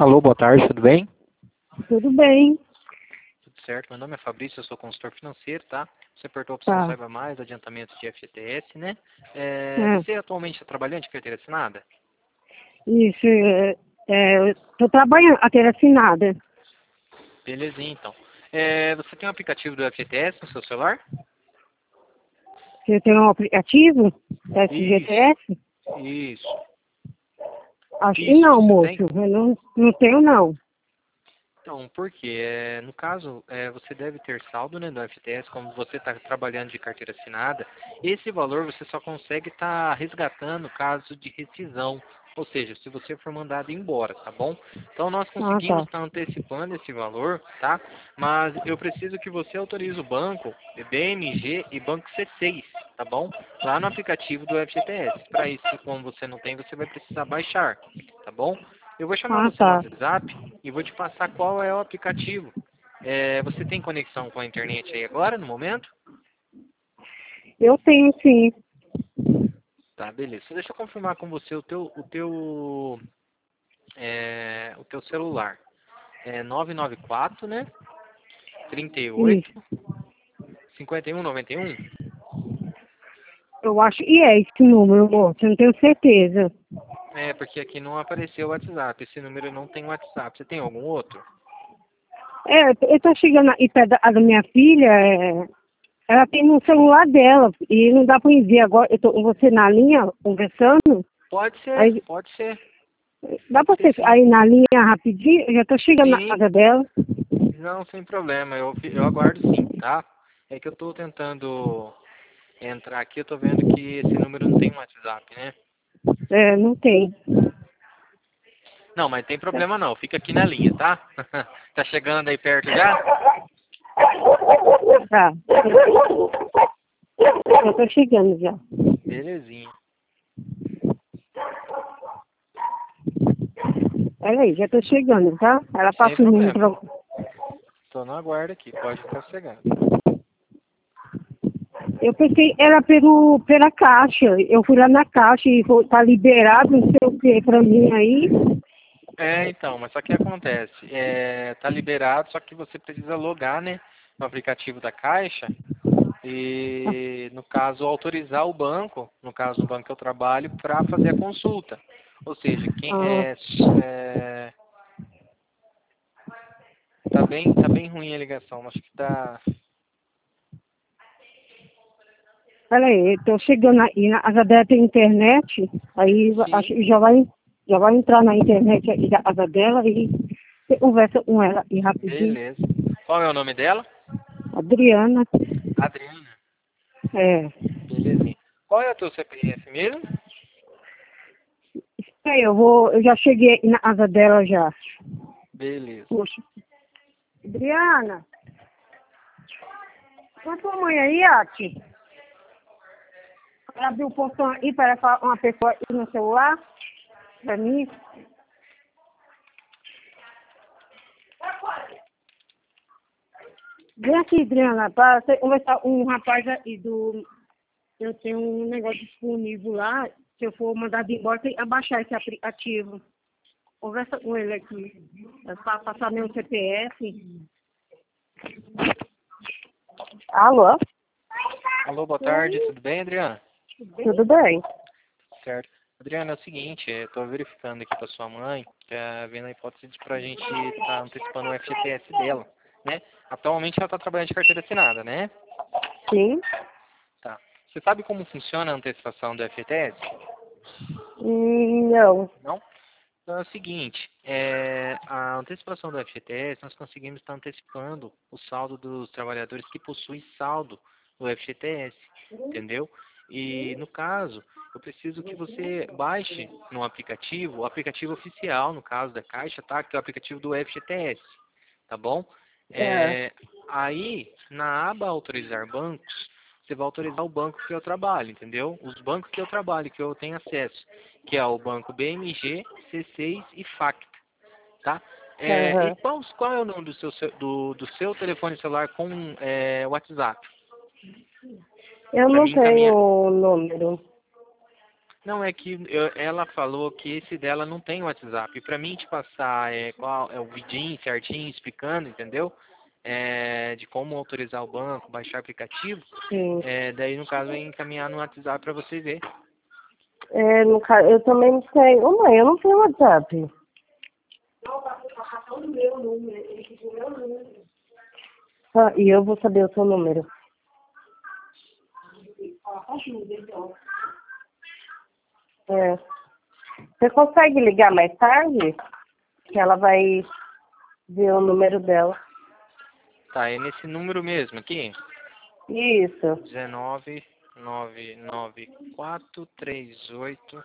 Alô, boa tarde, tudo bem? Tudo bem, Tudo certo, meu nome é Fabrício, eu sou consultor financeiro, tá? Você apertou a opção tá. Saiba Mais, adiantamento de FGTS, né? É, Você atualmente está trabalhando de carteira assinada? isso, eu tô trabalhando, a ter assinada. Belezinha, então. Você tem um aplicativo do FGTS no seu celular? Você tem um aplicativo, Isso, FGTS? isso, Acho que isso, não, você moço, tem? eu não tenho não. Então, por quê? No caso, você deve ter saldo, né, do FGTS, como você está trabalhando de carteira assinada, esse valor você só consegue estar resgatando caso de rescisão, ou seja, se você for mandado embora, tá bom? Então nós Ah, conseguimos tá. estar antecipando esse valor, tá? Mas eu preciso que você autorize o banco, BMG e Banco C6, tá bom? Lá no aplicativo do FGTS. Para isso, como você não tem, você vai precisar baixar, tá bom? Eu vou chamar Ah, você no tá. WhatsApp e vou te passar qual é o aplicativo. Você tem conexão com a internet aí agora, no momento? Eu tenho sim. Tá, beleza. Só deixa eu confirmar com você o teu celular. É 994, né? Isso. 38 51 91? Eu acho que é esse número, moço, eu não tenho certeza. Porque aqui não apareceu o WhatsApp. Esse número não tem WhatsApp. Você tem algum outro? Eu tô chegando aí perto da minha filha, ela tem no celular dela, e não dá pra ir ver agora, eu tô com você na linha, conversando, Pode ser, aí pode ser. dá Pode pra ser você sim. aí na linha rapidinho? Eu já tô chegando na Sim, casa dela. não, sem problema. Eu aguardo sim, tá? É que eu tô tentando entrar aqui, eu tô vendo que esse número não tem um WhatsApp, né? É, não tem. Não, mas tem problema não, fica aqui na linha, tá? Tá chegando aí perto já? Tá. Eu tô chegando já. Belezinha. Peraí, já tô chegando, tá? Ela Sem passa o número problema. pra... Tô no aguardo aqui, pode ficar sossegado. Eu pensei, era pela caixa. Eu fui lá na caixa e tá liberado, não sei o que, pra mim aí. Então, mas só que acontece, tá liberado, só que você precisa logar, né, no aplicativo da Caixa e, no caso, autorizar o banco, no caso do banco que eu trabalho, para fazer a consulta. Ou seja, Ah, tá bem ruim a ligação, acho que tá. peraí, eu tô chegando aí. Na casa dela tem internet, aí acho Sim, que já vai entrar na internet aí da casa dela e você conversa com ela aí rapidinho. beleza. Qual é o nome dela? Adriana, Adriana. é. Belezinha. Qual é o teu CPF mesmo? Eu já cheguei na casa dela já. Beleza. Poxa. Adriana, põe tua mãe aí, Ati. Ela abriu o portão aí para falar uma pessoa aí no celular, pra mim. Vem aqui, Adriana, para você conversar com um rapaz aí do... Eu tenho um negócio disponível lá, se eu for mandado embora, tem que abaixar esse aplicativo. Conversa com ele aqui. É para passar meu CPF. Alô? Alô, boa tarde, Oi, tudo bem, Adriana? tudo bem? Certo. Adriana, é o seguinte, estou verificando aqui para sua mãe, vendo a hipótese de para a gente estar antecipando o FGTS dela, né? Atualmente ela está trabalhando de carteira assinada, né? Sim. Tá. Você sabe como funciona a antecipação do FGTS? Não. Não? Então é o seguinte, a antecipação do FGTS, nós conseguimos estar antecipando o saldo dos trabalhadores que possuem saldo no FGTS, entendeu? E no caso, eu preciso que você baixe no aplicativo, o aplicativo oficial, no caso da Caixa, tá? Que é o aplicativo do FGTS, tá bom? É. Aí, na aba autorizar bancos, você vai autorizar o banco que eu trabalho, entendeu? Os bancos que eu trabalho, que eu tenho acesso, que é o banco BMG, C6 e Facta, tá? E Aham. qual é o nome do seu telefone celular com WhatsApp? Eu Para não mim encaminhar. tenho número. Não, é que ela falou que esse dela não tem WhatsApp. E pra mim te passar qual é o vidinho certinho, explicando, entendeu? De como autorizar o banco, baixar o aplicativo, Sim. daí no caso é encaminhar no WhatsApp pra você ver. No caso, eu também não sei. Ô mãe, eu não tenho WhatsApp. Ah, e eu vou saber o seu número. É. Você consegue ligar mais tarde? Que ela vai ver o número dela. Tá, é nesse número mesmo aqui. Isso. 19 99438.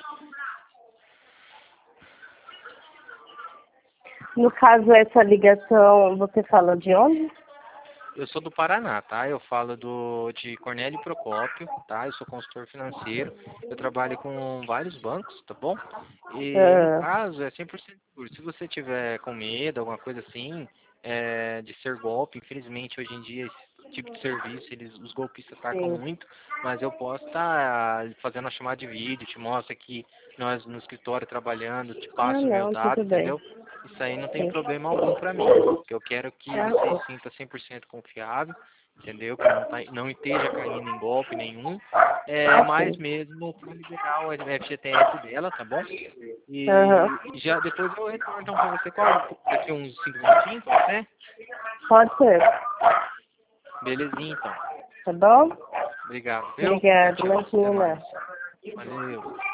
No caso, essa ligação, você fala de onde? Eu sou do Paraná, tá? Eu falo de Cornélio Procópio, tá? Eu sou consultor financeiro. Eu trabalho com vários bancos, tá bom? E no Ah, caso é 100% seguro. Se você tiver com medo, alguma coisa assim, de ser golpe, infelizmente hoje em dia esse tipo de serviço, os golpistas atacam sim. muito, mas eu posso estar fazendo uma chamada de vídeo, te mostra que nós no escritório trabalhando, te Ah, passo o meu não, dado, tudo bem. entendeu? Isso aí não tem Sim. problema algum para mim. Que eu quero que Ah, você sim. se sinta 100% confiável, entendeu? Que não esteja caindo em golpe nenhum. Ah, Mais sim. mesmo para liberar o FGTS dela, tá bom? Aham. E já depois eu retorno então para você daqui uns 5 minutinhos, pode ser? Pode ser. Belezinha então. Tá bom? Obrigado, viu? Tchau, Obrigada, tchau. Até mais. imagina. Valeu.